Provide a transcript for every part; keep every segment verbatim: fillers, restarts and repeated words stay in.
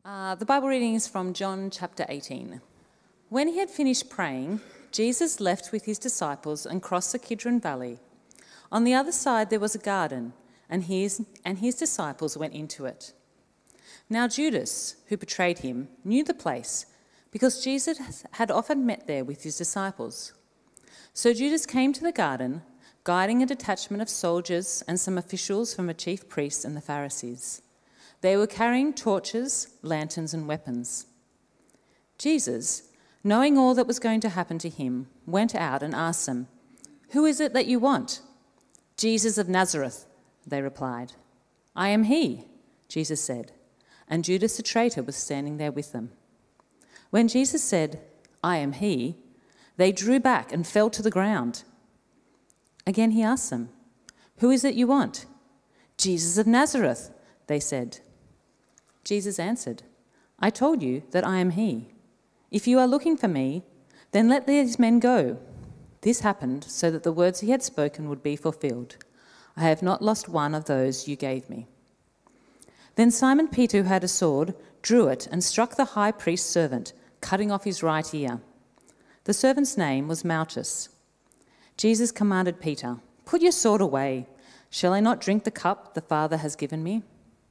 Uh, the Bible reading is from John chapter eighteen. When he had finished praying, Jesus left with his disciples and crossed the Kidron Valley. On the other side there was a garden, and his, and his disciples went into it. Now Judas, who betrayed him, knew the place, because Jesus had often met there with his disciples. So Judas came to the garden, guiding a detachment of soldiers and some officials from the chief priests and the Pharisees. They were carrying torches, lanterns, and weapons. Jesus, knowing all that was going to happen to him, went out and asked them, "Who is it that you want?" "Jesus of Nazareth," they replied. "I am he," Jesus said, and Judas the traitor was standing there with them. When Jesus said, "I am he," they drew back and fell to the ground. Again he asked them, "Who is it you want?" "Jesus of Nazareth," they said. Jesus answered, "I told you that I am he. If you are looking for me, then let these men go." This happened so that the words he had spoken would be fulfilled. "I have not lost one of those you gave me." Then Simon Peter, who had a sword, drew it and struck the high priest's servant, cutting off his right ear. The servant's name was Malchus. Jesus commanded Peter, "Put your sword away. Shall I not drink the cup the Father has given me?"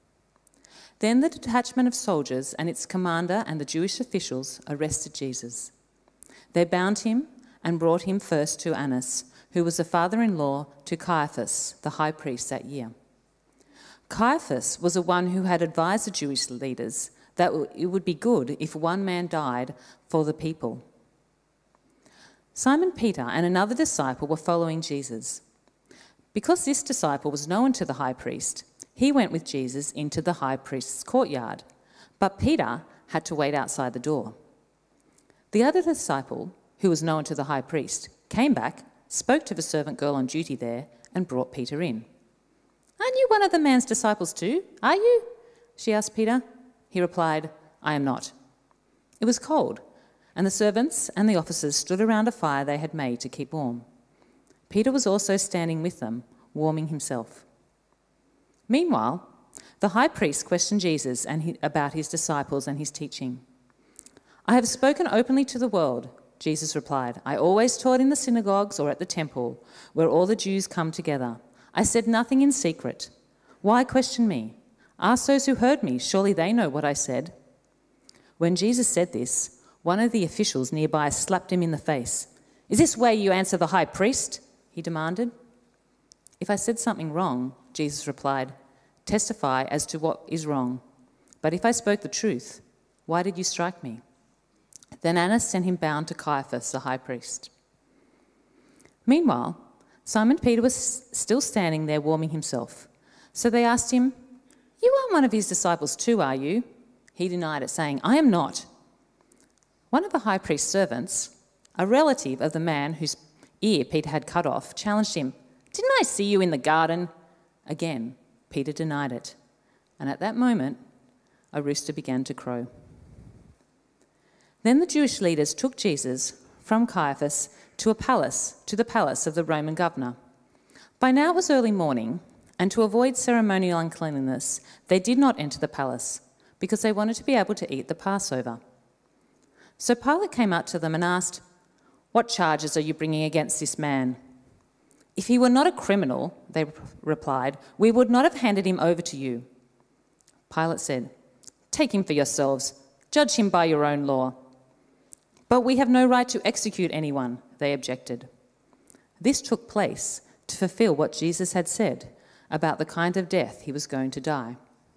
Then the detachment of soldiers and its commander and the Jewish officials arrested Jesus. They bound him and brought him first to Annas, who was the father-in-law to Caiaphas, the high priest that year. Caiaphas was the one who had advised the Jewish leaders that it would be good if one man died for the people. Simon Peter and another disciple were following Jesus. Because this disciple was known to the high priest, he went with Jesus into the high priest's courtyard, but Peter had to wait outside the door. The other disciple, who was known to the high priest, came back, spoke to the servant girl on duty there, and brought Peter in. "Aren't you one of the man's disciples too, are you?" she asked Peter. He replied, "I am not." It was cold, and the servants and the officers stood around a fire they had made to keep warm. Peter was also standing with them, warming himself. Meanwhile, the high priest questioned Jesus and he, about his disciples and his teaching. "I have spoken openly to the world," Jesus replied. "I always taught in the synagogues or at the temple, where all the Jews come together. I said nothing in secret. Why question me? Ask those who heard me. Surely they know what I said." When Jesus said this, one of the officials nearby slapped him in the face. "Is this way you answer the high priest?" he demanded. "If I said something wrong," Jesus replied, "testify as to what is wrong. But if I spoke the truth, why did you strike me?" Then Annas sent him bound to Caiaphas, the high priest. Meanwhile, Simon Peter was still standing there warming himself. So they asked him, "You aren't one of his disciples too, are you?" He denied it, saying, "I am not." One of the high priest's servants, a relative of the man whose ear Peter had cut off, challenged him, "Didn't I see you in the garden?" Again, Peter denied it. And at that moment, a rooster began to crow. Then the Jewish leaders took Jesus from Caiaphas to a palace, to the palace of the Roman governor. By now it was early morning, and to avoid ceremonial uncleanliness, they did not enter the palace, because they wanted to be able to eat the Passover. So Pilate came up to them and asked, "What charges are you bringing against this man?" "If he were not a criminal," they replied, "we would not have handed him over to you." Pilate said, "Take him for yourselves. Judge him by your own law." "But we have no right to execute anyone," they objected. This took place to fulfill what Jesus had said about the kind of death he was going to die.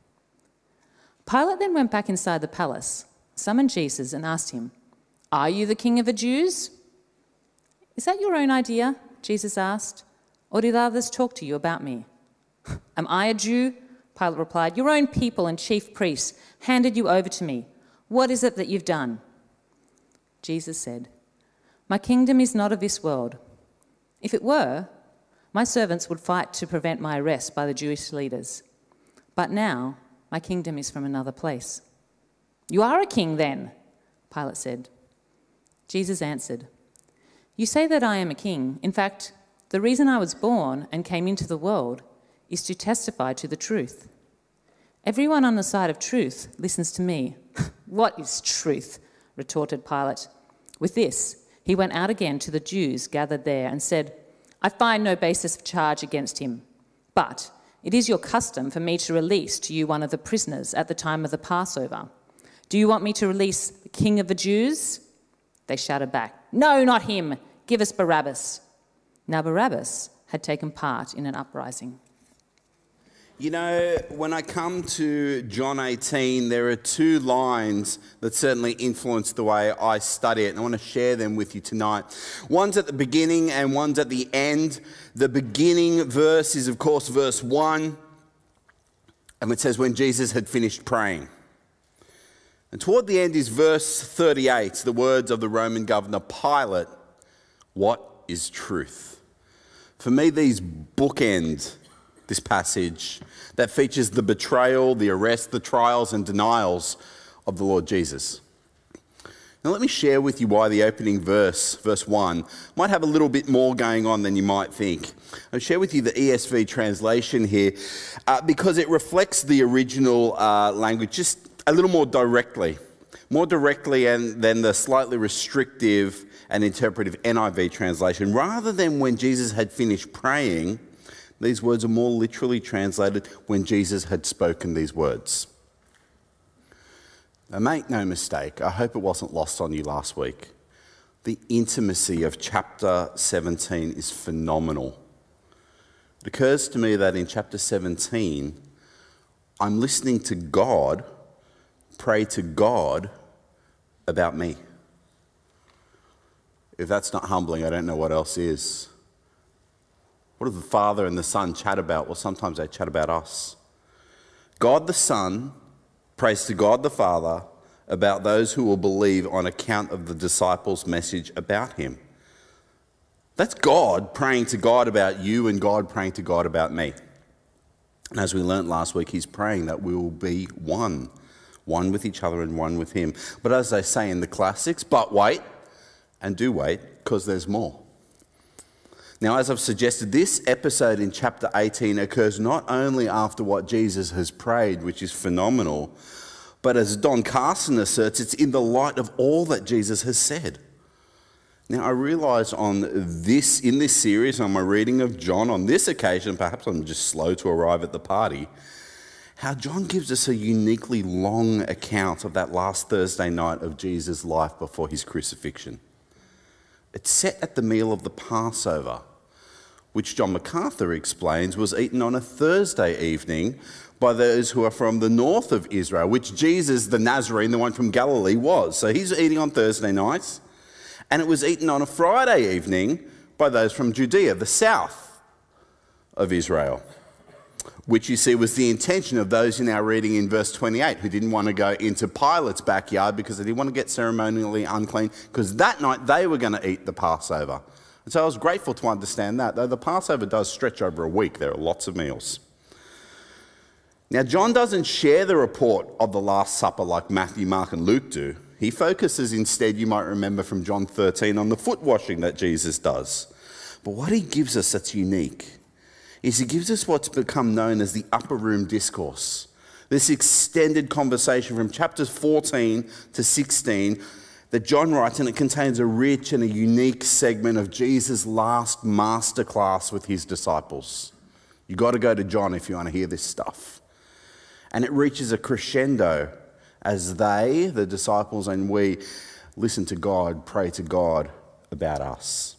Pilate then went back inside the palace, summoned Jesus and asked him, "Are you the king of the Jews?" "Is that your own idea?" Jesus asked, "or did others talk to you about me?" "Am I a Jew?" Pilate replied. "Your own people and chief priests handed you over to me. What is it that you've done?" Jesus said, "My kingdom is not of this world. If it were, my servants would fight to prevent my arrest by the Jewish leaders. But now my kingdom is from another place." "You are a king then," Pilate said. Jesus answered, "You say that I am a king. In fact, the reason I was born and came into the world is to testify to the truth. Everyone on the side of truth listens to me." "What is truth?" retorted Pilate. With this, he went out again to the Jews gathered there and said, "I find no basis of charge against him. But it is your custom for me to release to you one of the prisoners at the time of the Passover. Do you want me to release the King of the Jews?" They shouted back, "No, not him. Give us Barabbas." Now Barabbas had taken part in an uprising. You know, when I come to John eighteen, there are two lines that certainly influence the way I study it, and I want to share them with you tonight. One's at the beginning and one's at the end. The beginning verse is, of course, verse one, and it says, when Jesus had finished praying. And toward the end is verse thirty-eight, the words of the Roman governor Pilate, "What is truth?" For me, these bookend this passage that features the betrayal, the arrest, the trials and denials of the Lord Jesus. Now let me share with you why the opening verse, verse one, might have a little bit more going on than you might think. I'll share with you the E S V translation here uh, because it reflects the original uh, language just a little more directly. More directly and, than the slightly restrictive and interpretive N I V translation. Rather than when Jesus had finished praying, these words are more literally translated when Jesus had spoken these words. Now make no mistake, I hope it wasn't lost on you last week. The intimacy of chapter seventeen is phenomenal. It occurs to me that in chapter seventeen, I'm listening to God pray to God about me. If that's not humbling, I don't know what else is. What do the Father and the Son chat about? Well, sometimes they chat about us. God the Son prays to God the Father about those who will believe on account of the disciples' message about him. That's God praying to God about you and God praying to God about me. And as we learnt last week, he's praying that we will be one. One with each other and one with him. But as they say in the classics, but wait, and do wait, because there's more. Now, as I've suggested, this episode in chapter eighteen occurs not only after what Jesus has prayed, which is phenomenal, but as Don Carson asserts, it's in the light of all that Jesus has said. Now, I realise on this, in this series, on my reading of John, on this occasion, perhaps I'm just slow to arrive at the party, how John gives us a uniquely long account of that last Thursday night of Jesus' life before his crucifixion. It's set at the meal of the Passover, which John MacArthur explains was eaten on a Thursday evening by those who are from the north of Israel, which Jesus, the Nazarene, the one from Galilee, was. So he's eating on Thursday nights, and it was eaten on a Friday evening by those from Judea, the south of Israel, which you see was the intention of those in our reading in verse twenty-eight who didn't want to go into Pilate's backyard because they didn't want to get ceremonially unclean, because that night they were going to eat the Passover. And so I was grateful to understand that, though the Passover does stretch over a week. There are lots of meals. Now, John doesn't share the report of the Last Supper like Matthew, Mark and Luke do. He focuses instead, you might remember from John thirteen, on the foot washing that Jesus does. But what he gives us that's unique is he gives us what's become known as the upper room discourse. This extended conversation from chapters fourteen to sixteen that John writes, and it contains a rich and a unique segment of Jesus' last masterclass with his disciples. You've got to go to John if you want to hear this stuff. And it reaches a crescendo as they, the disciples, and we listen to God, pray to God about us.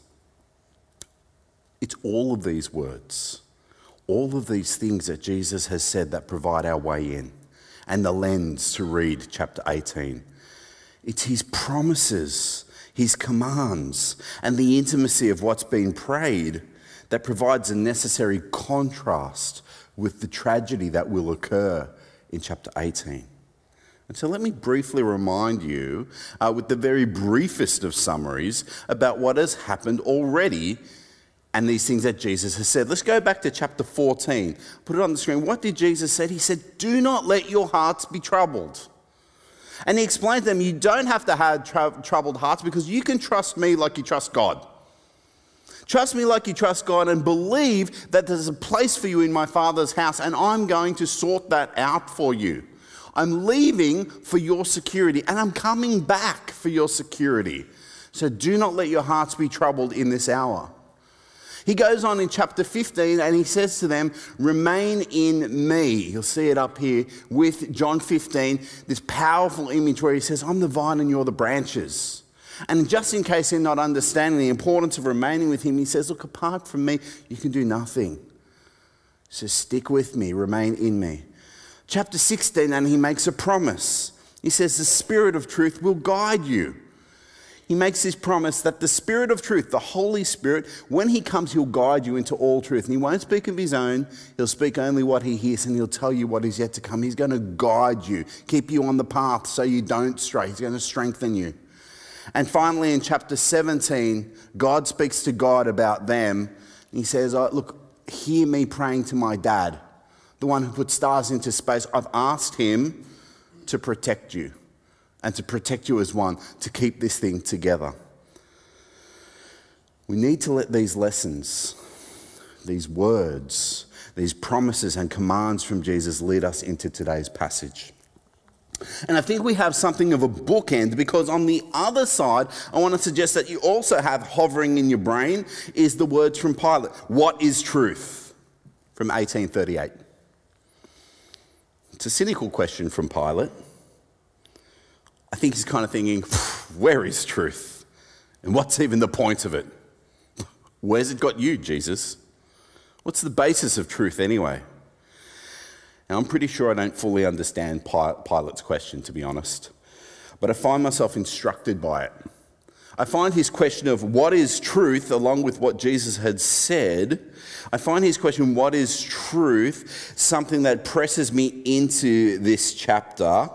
It's all of these words, all of these things that Jesus has said that provide our way in and the lens to read chapter eighteen. It's his promises, his commands, and the intimacy of what's been prayed that provides a necessary contrast with the tragedy that will occur in chapter eighteen. And so let me briefly remind you, uh, with the very briefest of summaries, about what has happened already and these things that Jesus has said. Let's go back to chapter fourteen. Put it on the screen. What did Jesus say? He said, "Do not let your hearts be troubled." And he explained to them, you don't have to have tra- troubled hearts because you can trust me like you trust God. Trust me like you trust God, and believe that there's a place for you in my Father's house, and I'm going to sort that out for you. I'm leaving for your security, and I'm coming back for your security. So do not let your hearts be troubled in this hour. He goes on in chapter fifteen and he says to them, remain in me. You'll see it up here with John fifteen, this powerful image where he says, I'm the vine and you're the branches. And just in case you're not understanding the importance of remaining with him, he says, look, apart from me, you can do nothing. So stick with me, remain in me. Chapter sixteen, and he makes a promise. He says, the Spirit of truth will guide you. He makes this promise that the Spirit of truth, the Holy Spirit, when he comes, he'll guide you into all truth. And he won't speak of his own. He'll speak only what he hears, and he'll tell you what is yet to come. He's going to guide you, keep you on the path so you don't stray. He's going to strengthen you. And finally, in chapter seventeen, God speaks to God about them. He says, oh, look, hear me praying to my dad, the one who put stars into space. I've asked him to protect you. And to protect you as one, to keep this thing together. We need to let these lessons, these words, these promises and commands from Jesus lead us into today's passage. And I think we have something of a bookend, because on the other side, I want to suggest that you also have hovering in your brain is the words from Pilate. What is truth? From eighteen thirty-eight. It's a cynical question from Pilate. I think he's kind of thinking, where is truth? And what's even the point of it? Where's it got you, Jesus? What's the basis of truth anyway? Now, I'm pretty sure I don't fully understand Pilate's question, to be honest. But I find myself instructed by it. I find his question of what is truth, along with what Jesus had said, I find his question, what is truth, something that presses me into this chapter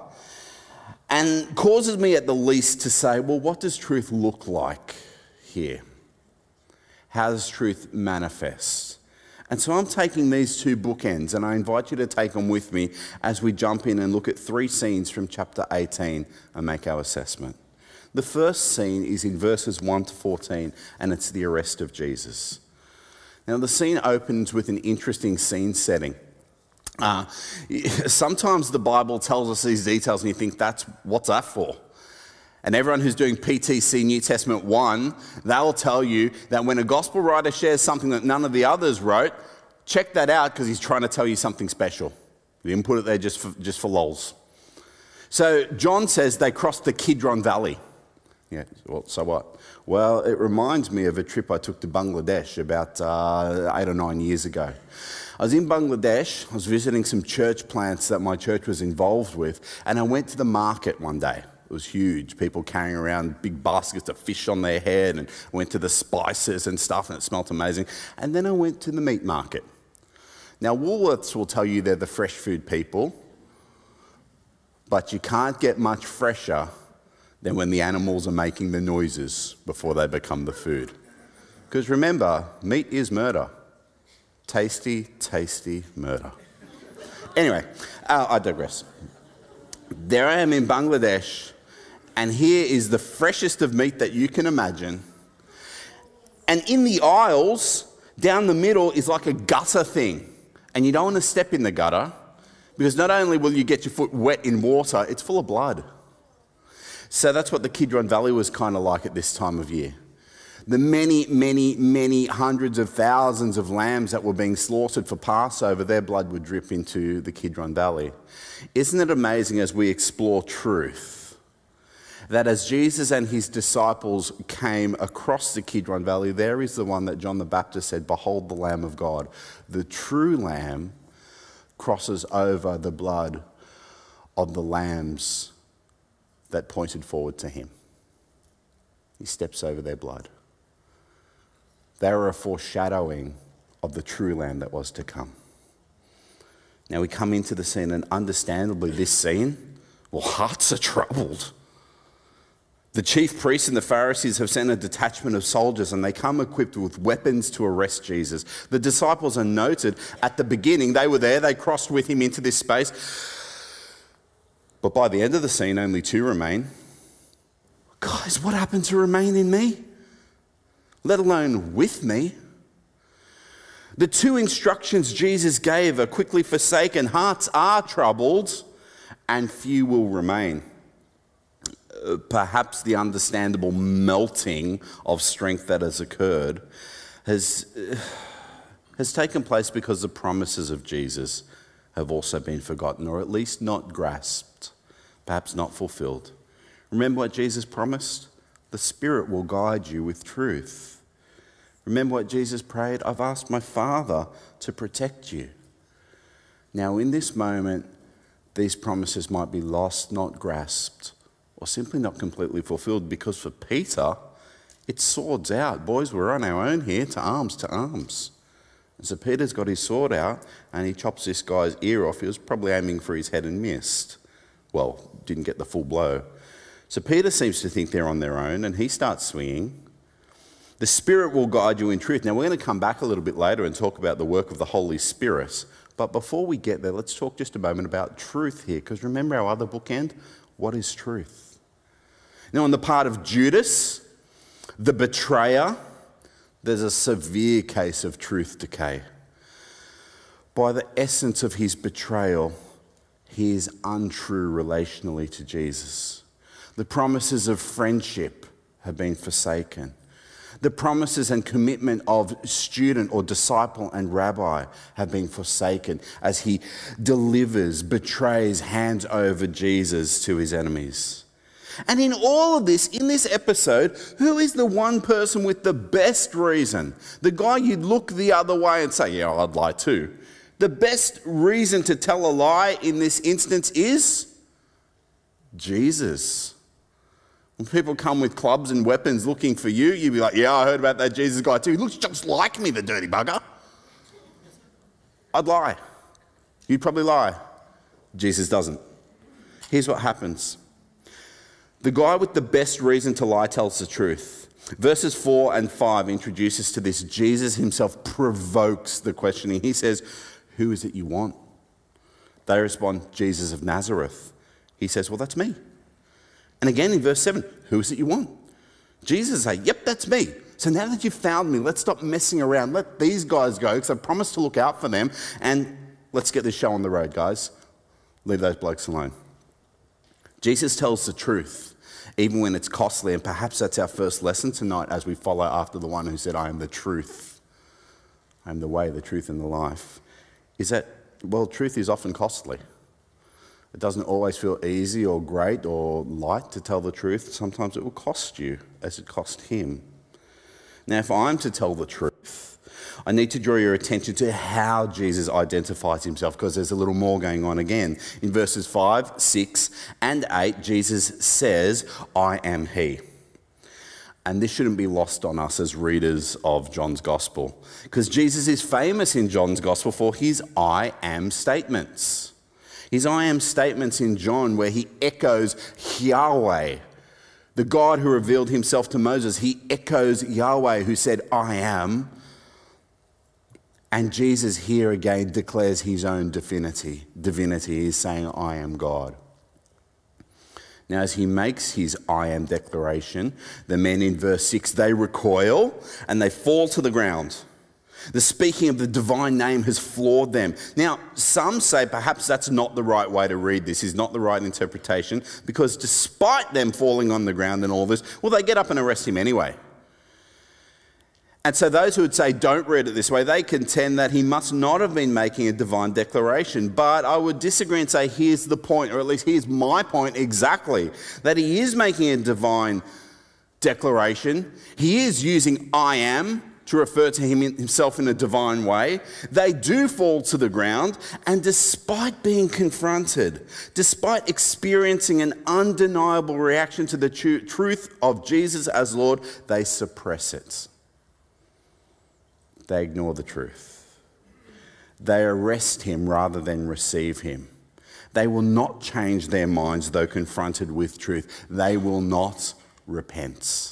and causes me at the least to say, well, what does truth look like here? How does truth manifest? And so I'm taking these two bookends, and I invite you to take them with me as we jump in and look at three scenes from chapter eighteen and make our assessment. The first scene is in verses one to fourteen, and it's the arrest of Jesus. Now, the scene opens with an interesting scene setting. Uh, sometimes the Bible tells us these details and you think, that's what's that for? And everyone who's doing P T C New Testament one, they'll tell you that when a gospel writer shares something that none of the others wrote, check that out because he's trying to tell you something special. He didn't put it there just for, just for lols. So John says they crossed the Kidron Valley. Yeah, well, so what? Well, it reminds me of a trip I took to Bangladesh about uh, eight or nine years ago. I was in Bangladesh, I was visiting some church plants that my church was involved with, and I went to the market one day. It was huge, people carrying around big baskets of fish on their head, and went to the spices and stuff, and it smelt amazing. And then I went to the meat market. Now, Woolworths will tell you they're the fresh food people, but you can't get much fresher than when the animals are making the noises before they become the food. Because remember, meat is murder. Tasty, tasty murder. Anyway, uh, I digress. There I am in Bangladesh, and here is the freshest of meat that you can imagine. And in the aisles, down the middle is like a gutter thing. And you don't want to step in the gutter, because not only will you get your foot wet in water, it's full of blood. So that's what the Kidron Valley was kind of like at this time of year. The many, many, many hundreds of thousands of lambs that were being slaughtered for Passover, their blood would drip into the Kidron Valley. Isn't it amazing as we explore truth, that as Jesus and his disciples came across the Kidron Valley, there is the one that John the Baptist said, behold the Lamb of God. The true Lamb crosses over the blood of the lambs that pointed forward to him. He steps over their blood. They were a foreshadowing of the true Lamb that was to come. Now we come into the scene, and understandably this scene, well, hearts are troubled. The chief priests and the Pharisees have sent a detachment of soldiers, and they come equipped with weapons to arrest Jesus. The disciples are noted at the beginning. They were there, they crossed with him into this space. But by the end of the scene, only two remain. Guys, what happened to remain in me? let alone with me. The two instructions Jesus gave are quickly forsaken, hearts are troubled, and few will remain. Uh, perhaps the understandable melting of strength that has occurred has, uh, has taken place because the promises of Jesus have also been forgotten, or at least not grasped, perhaps not fulfilled. Remember what Jesus promised? The Spirit will guide you with truth. Remember what Jesus prayed? I've asked my Father to protect you. Now, in this moment, these promises might be lost, not grasped, or simply not completely fulfilled, because for Peter, it's swords out. Boys, we're on our own here, to arms, to arms. And so Peter's got his sword out, and he chops this guy's ear off. He was probably aiming for his head and missed. Well, didn't get the full blow. So Peter seems to think they're on their own, and he starts swinging. The Spirit will guide you in truth. Now, we're going to come back a little bit later and talk about the work of the Holy Spirit. But before we get there, let's talk just a moment about truth here. Because remember our other bookend? What is truth? Now, on the part of Judas, the betrayer, there's a severe case of truth decay. By the essence of his betrayal, he is untrue relationally to Jesus. The promises of friendship have been forsaken. The promises and commitment of student or disciple and rabbi have been forsaken as he delivers, betrays, hands over Jesus to his enemies. And in all of this, in this episode, who is the one person with the best reason? The guy you'd look the other way and say, yeah, I'd lie too. The best reason to tell a lie in this instance is Jesus. When people come with clubs and weapons looking for you, you'd be like, yeah, I heard about that Jesus guy too. He looks just like me, the dirty bugger. I'd lie. You'd probably lie. Jesus doesn't. Here's what happens. The guy with the best reason to lie tells the truth. Verses four and five introduce us to this. Jesus himself provokes the questioning. He says, who is it you want? They respond, Jesus of Nazareth. He says, well, that's me. And again in verse seven, who is it you want? Jesus says, yep, that's me. So now that you've found me, let's stop messing around. Let these guys go, because I promised to look out for them. And let's get this show on the road, guys. Leave those blokes alone. Jesus tells the truth, even when it's costly. And perhaps that's our first lesson tonight as we follow after the one who said, I am the truth. I am the way, the truth, and the life. Is that, well, truth is often costly. It doesn't always feel easy or great or light to tell the truth. Sometimes it will cost you, as it cost him. Now, if I'm to tell the truth, I need to draw your attention to how Jesus identifies himself, because there's a little more going on again. In verses five, six, and eight, Jesus says, I am he. And this shouldn't be lost on us as readers of John's Gospel, because Jesus is famous in John's Gospel for his I am statements. His I am statements in John, where he echoes Yahweh, the God who revealed himself to Moses. He echoes Yahweh who said, I am. And Jesus here again declares his own divinity. Divinity is saying, I am God. Now, as he makes his I am declaration, the men in verse six, they recoil and they fall to the ground. The speaking of the divine name has floored them. Now, some say perhaps that's not the right way to read this, is not the right interpretation, because despite them falling on the ground and all this, well, they get up and arrest him anyway. And so those who would say don't read it this way, they contend that he must not have been making a divine declaration. But I would disagree and say here's the point, or at least here's my point exactly, that he is making a divine declaration. He is using I am to refer to him himself in a divine way. They do fall to the ground, and despite being confronted, despite experiencing an undeniable reaction to the tr- truth of Jesus as Lord, they suppress it. They ignore the truth. They arrest him rather than receive him. They will not change their minds though confronted with truth. They will not repent.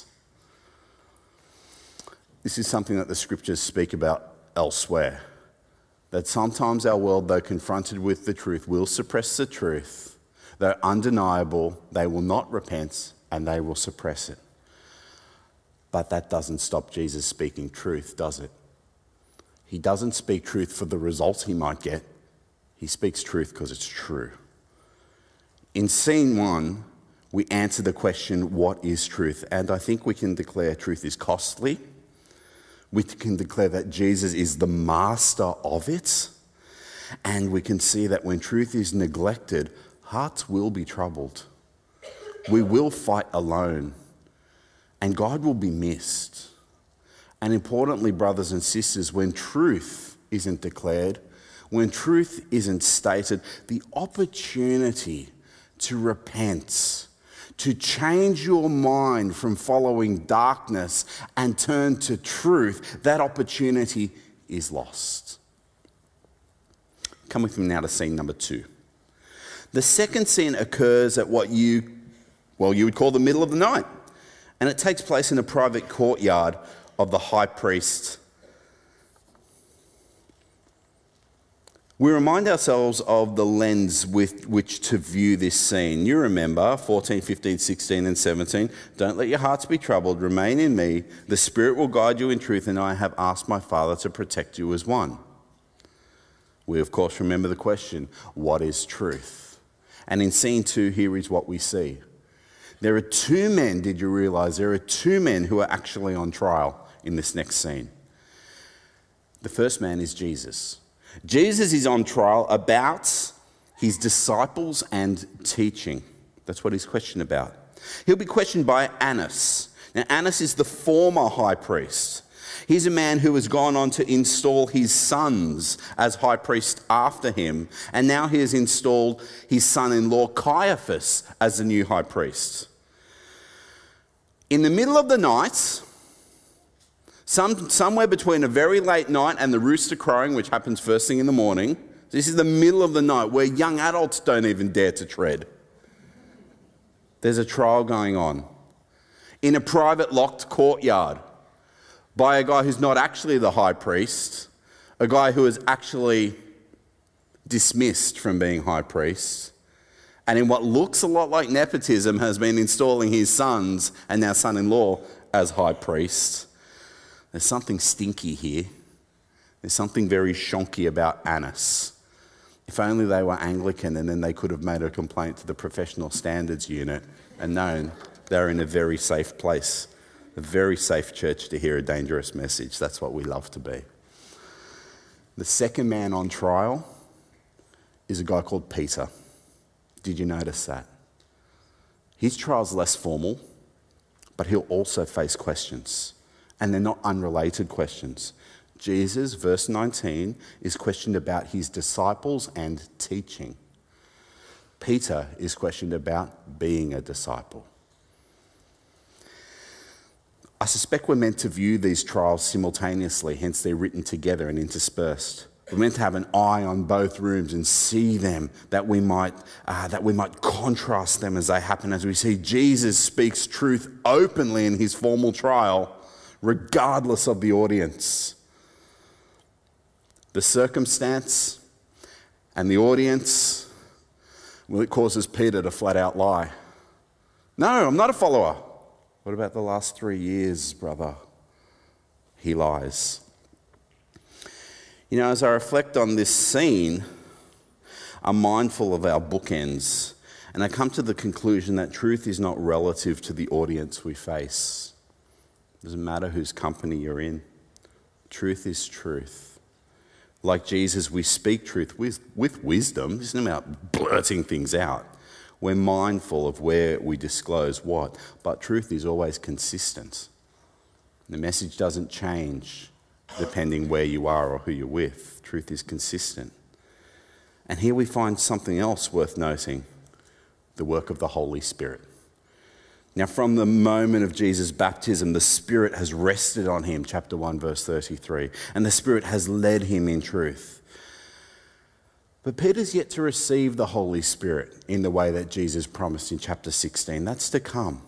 This is something that the scriptures speak about elsewhere. That sometimes our world, though confronted with the truth, will suppress the truth. They're undeniable, they will not repent, and they will suppress it. But that doesn't stop Jesus speaking truth, does it? He doesn't speak truth for the result he might get. He speaks truth because it's true. In scene one, we answer the question, what is truth? And I think we can declare truth is costly. We can declare that Jesus is the master of it. And we can see that when truth is neglected, hearts will be troubled. We will fight alone. And God will be missed. And importantly, brothers and sisters, when truth isn't declared, when truth isn't stated, the opportunity to repent, to change your mind from following darkness and turn to truth, that opportunity is lost. Come with me now to scene number two. The second scene occurs at what you, well, you would call the middle of the night. And it takes place in a private courtyard of the high priest. We remind ourselves of the lens with which to view this scene. You remember fourteen, fifteen, sixteen, and seventeen. Don't let your hearts be troubled. Remain in me. The Spirit will guide you in truth, and I have asked my Father to protect you as one. We, of course, remember the question, what is truth? And in scene two, here is what we see. There are two men, did you realize? There are two men who are actually on trial in this next scene. The first man is Jesus. Jesus is on trial about his disciples and teaching. That's what he's questioned about. He'll be questioned by Annas. Now, Annas is the former high priest. He's a man who has gone on to install his sons as high priest after him, and now he has installed his son-in-law Caiaphas as the new high priest. In the middle of the night, some, somewhere between a very late night and the rooster crowing, which happens first thing in the morning, this is the middle of the night where young adults don't even dare to tread. There's a trial going on in a private locked courtyard by a guy who's not actually the high priest, a guy who is actually dismissed from being high priest, and in what looks a lot like nepotism has been installing his sons and now son-in-law as high priest. There's something stinky here. There's something very shonky about Annas. If only they were Anglican, and then they could have made a complaint to the professional standards unit and known they're in a very safe place, a very safe church to hear a dangerous message. That's what we love to be. The second man on trial is a guy called Peter. Did you notice that? His trial's less formal, but he'll also face questions. And they're not unrelated questions. Jesus, verse nineteen, is questioned about his disciples and teaching. Peter is questioned about being a disciple. I suspect we're meant to view these trials simultaneously, hence they're written together and interspersed. We're meant to have an eye on both rooms and see them, that we might uh, that we might contrast them as they happen, as we see Jesus speaks truth openly in his formal trial, regardless of the audience. The circumstance and the audience, well, it causes Peter to flat out lie. No, I'm not a follower. What about the last three years, brother? He lies. You know, as I reflect on this scene, I'm mindful of our bookends, and I come to the conclusion that truth is not relative to the audience we face. It doesn't matter whose company you're in. Truth is truth. Like Jesus, we speak truth with, with wisdom. It's not about blurting things out. We're mindful of where we disclose what, but truth is always consistent. The message doesn't change depending where you are or who you're with. Truth is consistent. And here we find something else worth noting, the work of the Holy Spirit. Now, from the moment of Jesus' baptism, the Spirit has rested on him, chapter one, verse thirty-three, and the Spirit has led him in truth. But Peter's yet to receive the Holy Spirit in the way that Jesus promised in chapter sixteen. That's to come.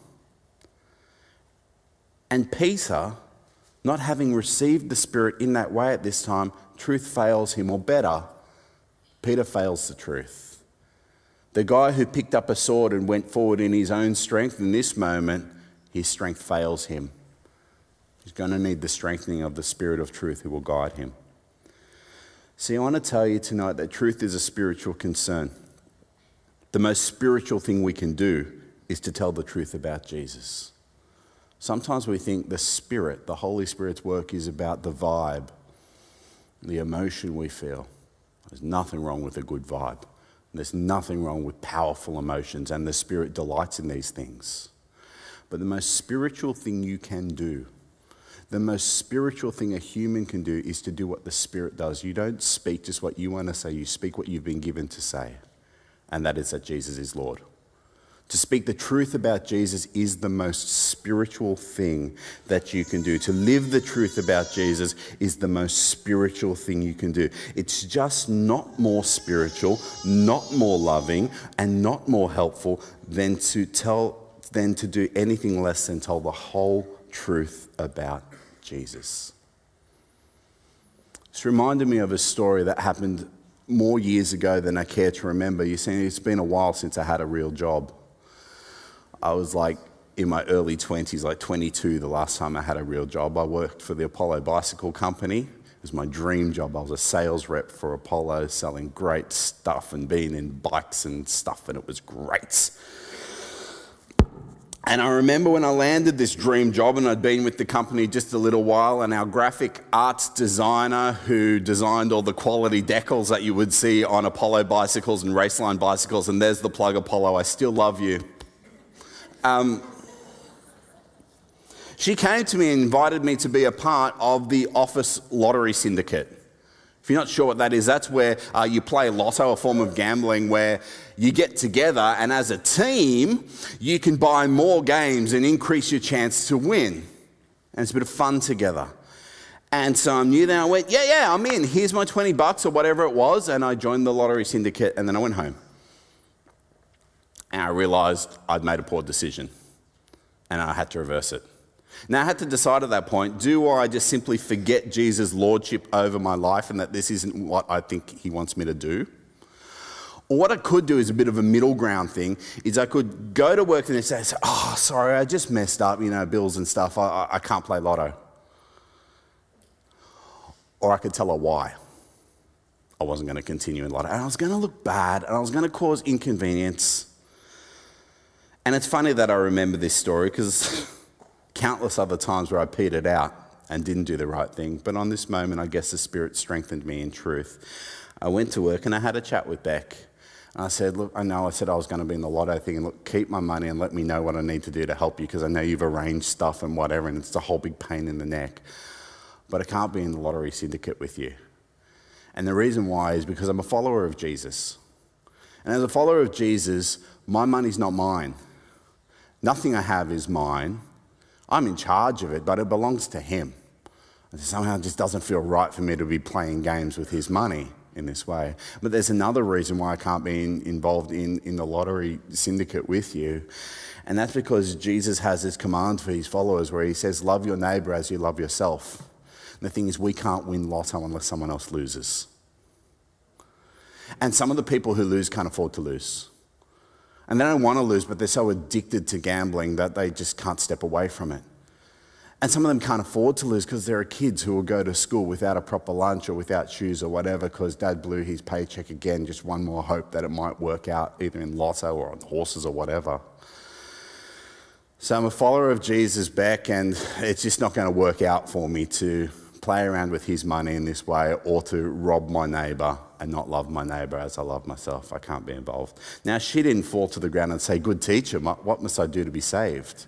And Peter, not having received the Spirit in that way at this time, truth fails him, or better, Peter fails the truth. The guy who picked up a sword and went forward in his own strength, in this moment, his strength fails him. He's going to need the strengthening of the Spirit of truth who will guide him. See, I want to tell you tonight that truth is a spiritual concern. The most spiritual thing we can do is to tell the truth about Jesus. Sometimes we think the Spirit, the Holy Spirit's work is about the vibe, the emotion we feel. There's nothing wrong with a good vibe. There's nothing wrong with powerful emotions, and the Spirit delights in these things. But the most spiritual thing you can do, the most spiritual thing a human can do is to do what the Spirit does. You don't speak just what you want to say, you speak what you've been given to say, and that is that Jesus is Lord. To speak the truth about Jesus is the most spiritual thing that you can do. To live the truth about Jesus is the most spiritual thing you can do. It's just not more spiritual, not more loving, and not more helpful than to tell, than to do anything less than tell the whole truth about Jesus. It's reminded me of a story that happened more years ago than I care to remember. You see, it's been a while since I had a real job. I was like in my early twenties, like twenty-two, the last time I had a real job. I worked for the Apollo Bicycle Company. It was my dream job. I was a sales rep for Apollo, selling great stuff and being in bikes and stuff, and it was great. And I remember when I landed this dream job, and I'd been with the company just a little while, and our graphic arts designer who designed all the quality decals that you would see on Apollo bicycles and Raceline bicycles, and there's the plug, Apollo, I still love you. Um, she came to me and invited me to be a part of the office lottery syndicate. If you're not sure what that is, that's where uh, you play lotto, a form of gambling where you get together and as a team, you can buy more games and increase your chance to win. And it's a bit of fun together. And so I knew that. I went, yeah, yeah, I'm in. Here's my twenty bucks or whatever it was. And I joined the lottery syndicate, and then I went home. And I realised I'd made a poor decision, and I had to reverse it. Now, I had to decide at that point, do I just simply forget Jesus' lordship over my life and that this isn't what I think he wants me to do? Or what I could do is a bit of a middle ground thing, is I could go to work and say, oh, sorry, I just messed up, you know, bills and stuff, I, I can't play lotto. Or I could tell her why I wasn't going to continue in lotto. And I was going to look bad, and I was going to cause inconvenience. And it's funny that I remember this story because countless other times where I petered out and didn't do the right thing. But on this moment, I guess the Spirit strengthened me in truth. I went to work and I had a chat with Beck. And I said, look, I know I said I was going to be in the lotto thing, and look, keep my money and let me know what I need to do to help you, because I know you've arranged stuff and whatever, and it's a whole big pain in the neck. But I can't be in the lottery syndicate with you. And the reason why is because I'm a follower of Jesus. And as a follower of Jesus, my money's not mine. Nothing I have is mine. I'm in charge of it, but it belongs to him. And somehow it just doesn't feel right for me to be playing games with his money in this way. But there's another reason why I can't be in, involved in, in the lottery syndicate with you. And that's because Jesus has this command for his followers where he says, love your neighbour as you love yourself. And the thing is, we can't win lotto unless someone else loses. And some of the people who lose can't afford to lose. And they don't want to lose, but they're so addicted to gambling that they just can't step away from it. And some of them can't afford to lose because there are kids who will go to school without a proper lunch or without shoes or whatever because dad blew his paycheck again, just one more hope that it might work out either in lotto or on horses or whatever. So I'm a follower of Jesus, Beck, and it's just not going to work out for me to play around with his money in this way or to rob my neighbour and not love my neighbour as I love myself. I can't be involved. Now, she didn't fall to the ground and say, good teacher, what must I do to be saved?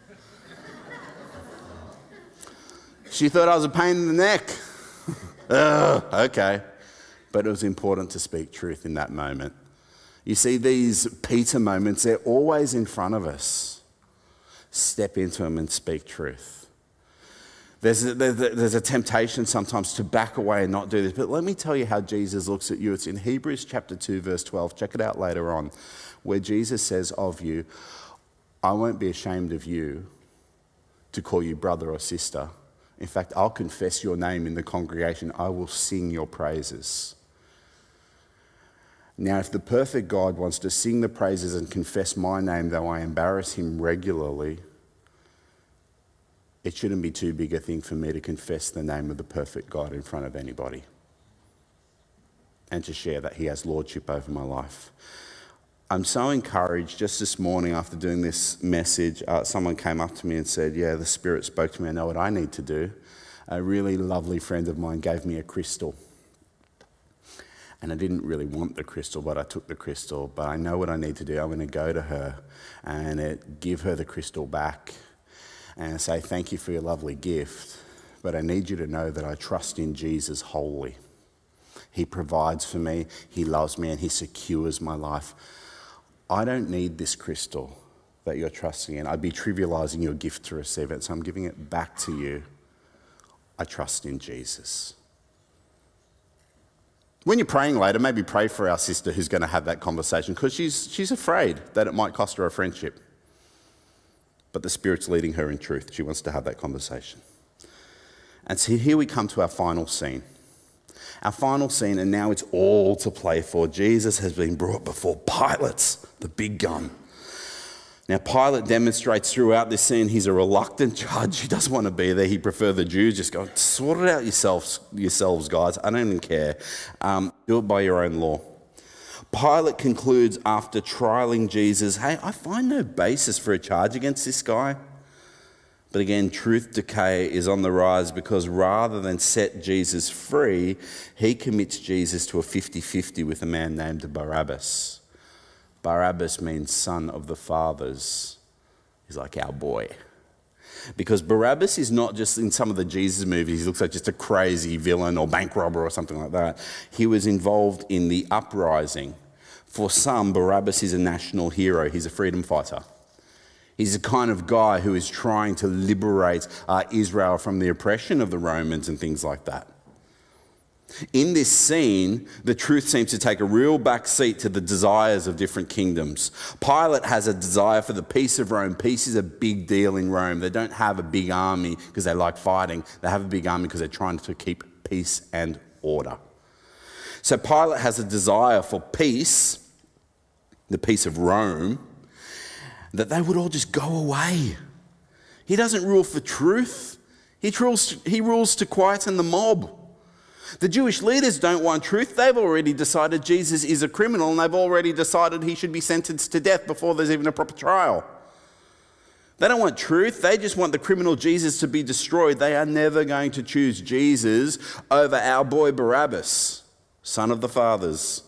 She thought I was a pain in the neck. Ugh, okay. But it was important to speak truth in that moment. You see, these Peter moments, they're always in front of us. Step into them and speak truth. There's a, there's a temptation sometimes to back away and not do this. But let me tell you how Jesus looks at you. It's in Hebrews chapter two, verse twelve. Check it out later on, where Jesus says of you, I won't be ashamed of you to call you brother or sister. In fact, I'll confess your name in the congregation. I will sing your praises. Now, if the perfect God wants to sing the praises and confess my name, though I embarrass him regularly, it shouldn't be too big a thing for me to confess the name of the perfect God in front of anybody and to share that he has lordship over my life. I'm so encouraged. Just this morning after doing this message, uh, someone came up to me and said, yeah, the Spirit spoke to me. I know what I need to do. A really lovely friend of mine gave me a crystal. And I didn't really want the crystal, but I took the crystal. But I know what I need to do. I'm going to go to her and it, give her the crystal back and say, thank you for your lovely gift, but I need you to know that I trust in Jesus wholly. He provides for me, he loves me, and he secures my life. I don't need this crystal that you're trusting in. I'd be trivializing your gift to receive it, so I'm giving it back to you. I trust in Jesus. When you're praying later, maybe pray for our sister who's going to have that conversation, because she's, she's afraid that it might cost her a friendship. But the Spirit's leading her in truth. She wants to have that conversation. And so here we come to our final scene. Our final scene, and now it's all to play for. Jesus has been brought before Pilate, the big gun. Now, Pilate demonstrates throughout this scene he's a reluctant judge. He doesn't want to be there. He prefers the Jews. Just go, sort it out yourselves, yourselves guys. I don't even care. Um, do it by your own law. Pilate concludes after trialing Jesus, hey, I find no basis for a charge against this guy. But again, truth decay is on the rise, because rather than set Jesus free, he commits Jesus to a fifty-fifty with a man named Barabbas. Barabbas means son of the fathers. He's like our boy. Because Barabbas is not just in some of the Jesus movies, he looks like just a crazy villain or bank robber or something like that. He was involved in the uprising. For some, Barabbas is a national hero. He's a freedom fighter. He's the kind of guy who is trying to liberate uh, Israel from the oppression of the Romans and things like that. In this scene, the truth seems to take a real back seat to the desires of different kingdoms. Pilate has a desire for the peace of Rome. Peace is a big deal in Rome. They don't have a big army because they like fighting. They have a big army because they're trying to keep peace and order. So Pilate has a desire for peace, the peace of Rome, that they would all just go away. He doesn't rule for truth. He rules, he rules to quieten the mob. The Jewish leaders don't want truth. They've already decided Jesus is a criminal, and they've already decided he should be sentenced to death before there's even a proper trial. They don't want truth. They just want the criminal Jesus to be destroyed. They are never going to choose Jesus over our boy Barabbas, son of the fathers.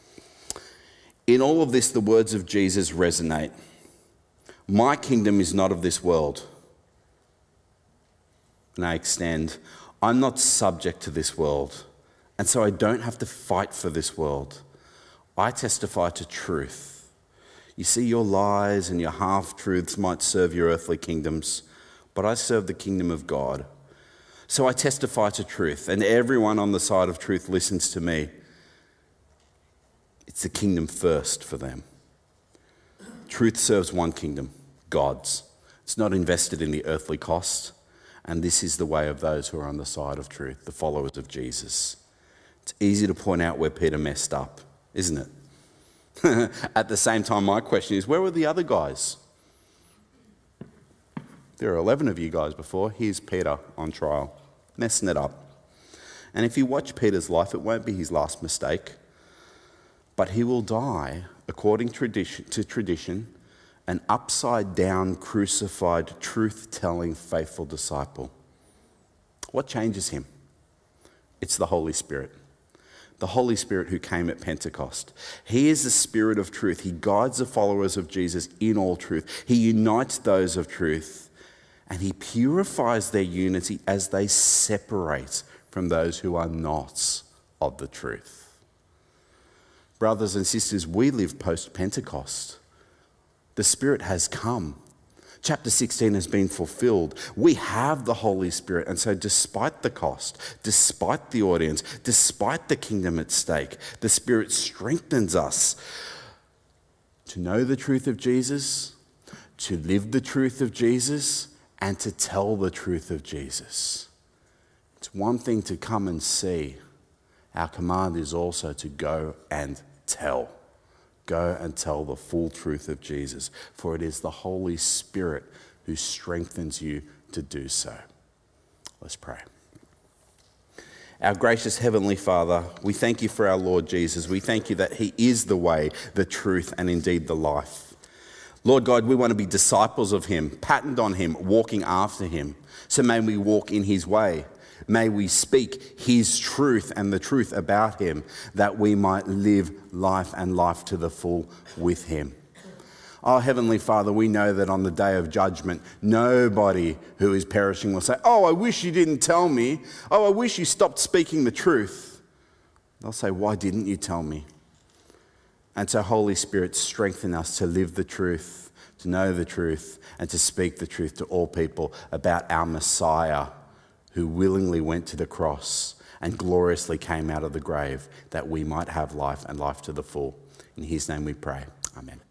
In all of this, the words of Jesus resonate. My kingdom is not of this world. And I extend, I'm not subject to this world, and so I don't have to fight for this world. I testify to truth. You see, your lies and your half-truths might serve your earthly kingdoms, but I serve the kingdom of God. So I testify to truth, and everyone on the side of truth listens to me. It's the kingdom first for them. Truth serves one kingdom, God's. It's not invested in the earthly cost. And this is the way of those who are on the side of truth, the followers of Jesus. It's easy to point out where Peter messed up, isn't it? At the same time, my question is, where were the other guys? There are eleven of you guys before. Here's Peter on trial, messing it up. And if you watch Peter's life, it won't be his last mistake. But he will die, according to tradition, an upside-down, crucified, truth-telling, faithful disciple. What changes him? It's the Holy Spirit. The Holy Spirit who came at Pentecost. He is the Spirit of truth. He guides the followers of Jesus in all truth. He unites those of truth, and he purifies their unity as they separate from those who are not of the truth. Brothers and sisters, we live post-Pentecost. The Spirit has come. Chapter sixteen has been fulfilled. We have the Holy Spirit, and so despite the cost, despite the audience, despite the kingdom at stake, the Spirit strengthens us to know the truth of Jesus, to live the truth of Jesus, and to tell the truth of Jesus. It's one thing to come and see. Our command is also to go and tell. Go and tell the full truth of Jesus, for it is the Holy Spirit who strengthens you to do so. Let's pray. Our gracious Heavenly Father, we thank you for our Lord Jesus. We thank you that he is the way, the truth, and indeed the life. Lord God, we want to be disciples of him, patterned on him, walking after him. So may we walk in his way. May we speak his truth and the truth about him, that we might live life and life to the full with him. Oh, Heavenly Father, we know that on the day of judgment, nobody who is perishing will say, oh, I wish you didn't tell me. Oh, I wish you stopped speaking the truth. They'll say, why didn't you tell me? And so, Holy Spirit, strengthen us to live the truth, to know the truth, and to speak the truth to all people about our Messiah, who willingly went to the cross and gloriously came out of the grave, that we might have life and life to the full. In his name we pray. Amen.